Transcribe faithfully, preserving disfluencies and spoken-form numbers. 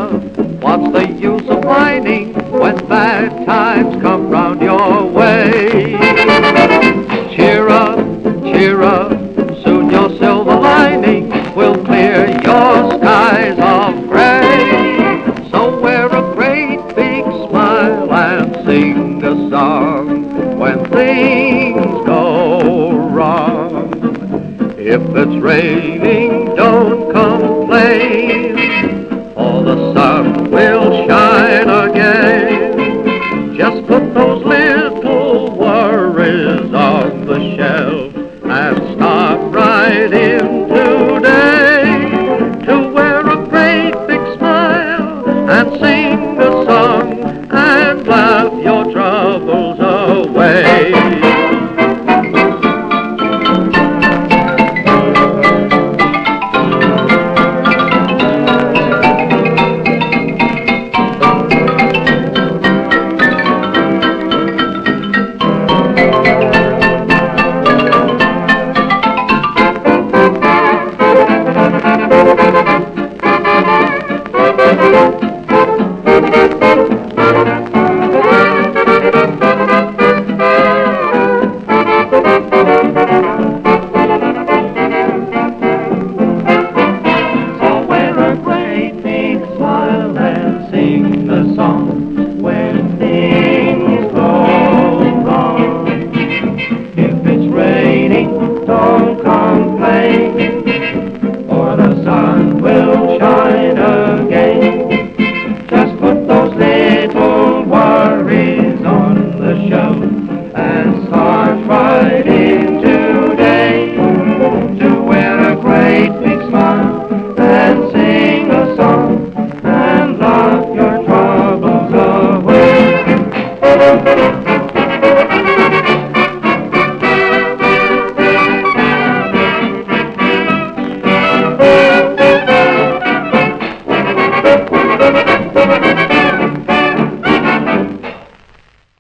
What's the use of whining when bad times come round your way? Cheer up, cheer up, soon your silver lining will clear your skies of gray. So wear a great big smile and sing a song when things go wrong. If it's raining, don't complain, for the sun will shine again. Just put those little worries on the shelf and start right in today to wear a great big smile and sing a song and laugh your troubles away. Thank you.